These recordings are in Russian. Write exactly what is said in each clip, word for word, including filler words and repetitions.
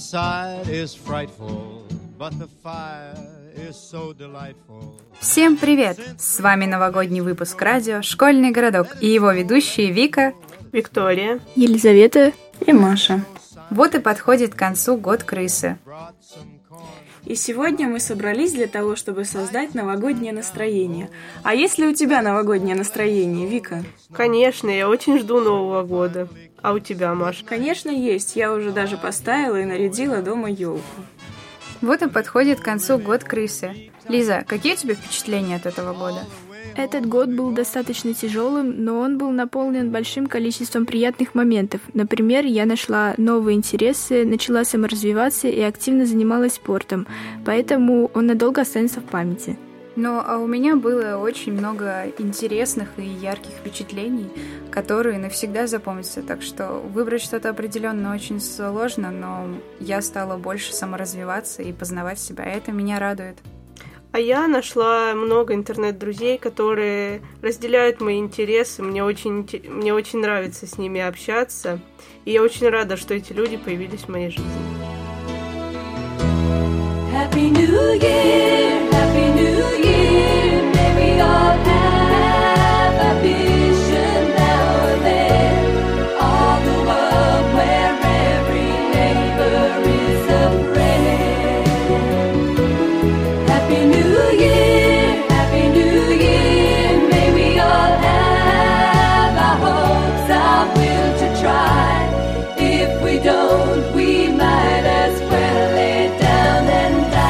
outside is frightful, but the fire is so delightful. Всем привет! С вами новогодний выпуск радио «Школьный городок» и его ведущие Вика, Виктория, Елизавета и Маша. Вот и подходит к концу год крысы. И сегодня мы собрались для того, чтобы создать новогоднее настроение. А есть ли у тебя новогоднее настроение, Вика? Конечно, я очень жду Нового года. А у тебя, Маша? Конечно, есть. Я уже даже поставила и нарядила дома елку. Вот и подходит к концу год крысы. Лиза, какие у тебя впечатления от этого года? Этот год был достаточно тяжелым, но он был наполнен большим количеством приятных моментов. Например, я нашла новые интересы, начала саморазвиваться и активно занималась спортом, поэтому он надолго останется в памяти. Ну, а у меня было очень много интересных и ярких впечатлений, которые навсегда запомнятся, так что выбрать что-то определенно очень сложно, но я стала больше саморазвиваться и познавать себя, и это меня радует. А я нашла много интернет-друзей, которые разделяют мои интересы. Мне очень, мне очень нравится с ними общаться. И я очень рада, что эти люди появились в моей жизни. Happy New Year, Happy New Year. May we all have a vision now and then. All the world where every neighbor is a friend. Happy New Year, Happy New Year. May we all have our hopes, our will to try. If we don't, we might as well lay down and die.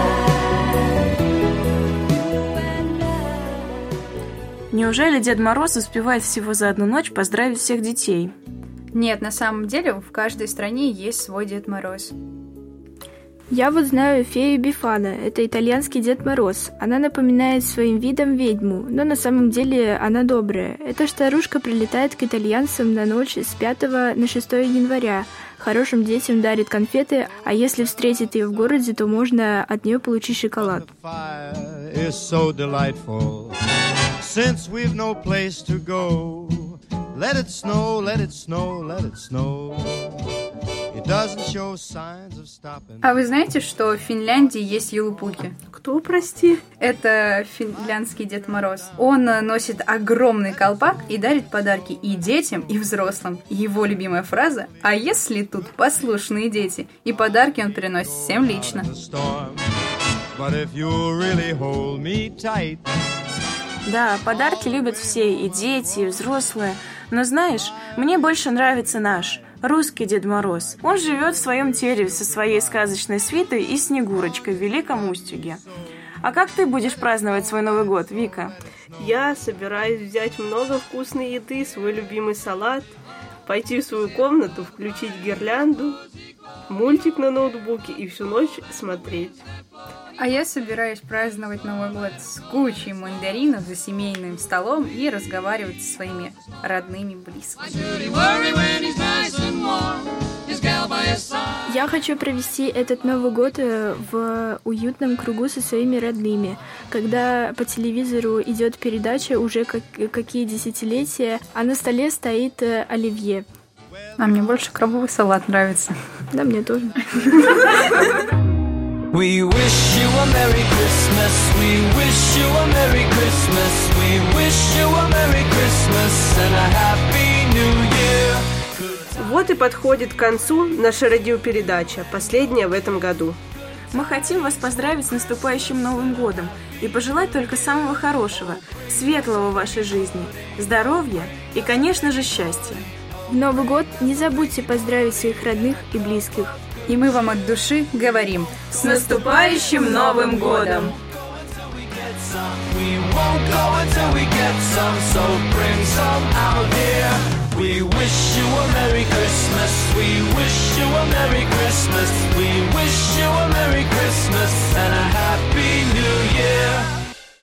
Неужели Дед Мороз успевает всего за одну ночь поздравить всех детей? Нет, на самом деле в каждой стране есть свой Дед Мороз. Я вот знаю фею Бефана, это итальянский Дед Мороз. Она напоминает своим видом ведьму, но на самом деле она добрая. Эта старушка прилетает к итальянцам на ночь с пятого на шестое января. Хорошим детям дарит конфеты, а если встретит ее в городе, то можно от нее получить шоколад. А вы знаете, что в Финляндии есть юлупуки? Кто, прости? Это финляндский Дед Мороз. Он носит огромный колпак и дарит подарки и детям, и взрослым. Его любимая фраза «А если тут послушные дети?» И подарки он приносит всем лично. Да, подарки любят все, и дети, и взрослые. Но знаешь, мне больше нравится наш, русский Дед Мороз. Он живет в своем дереве со своей сказочной свитой и Снегурочкой в Великом Устюге. А как ты будешь праздновать свой Новый год, Вика? Я собираюсь взять много вкусной еды, свой любимый салат, пойти в свою комнату, включить гирлянду, мультик на ноутбуке и всю ночь смотреть. А я собираюсь праздновать Новый год с кучей мандаринов за семейным столом и разговаривать со своими родными близкими. Я хочу провести этот Новый год в уютном кругу со своими родными. Когда по телевизору идет передача уже как, какие десятилетия, а на столе стоит оливье. А мне больше крабовый салат нравится. Да, мне тоже. We wish you a Merry Christmas, we wish you a Merry Christmas, we wish you a Merry Christmas and a Happy New Year. Вот и подходит к концу наша радиопередача, последняя в этом году. Мы хотим вас поздравить с наступающим Новым годом и пожелать только самого хорошего, светлого в вашей жизни, здоровья и, конечно же, счастья. В Новый год не забудьте поздравить своих родных и близких. И мы вам от души говорим с наступающим Новым годом! We won't go until we get some, so bring some out.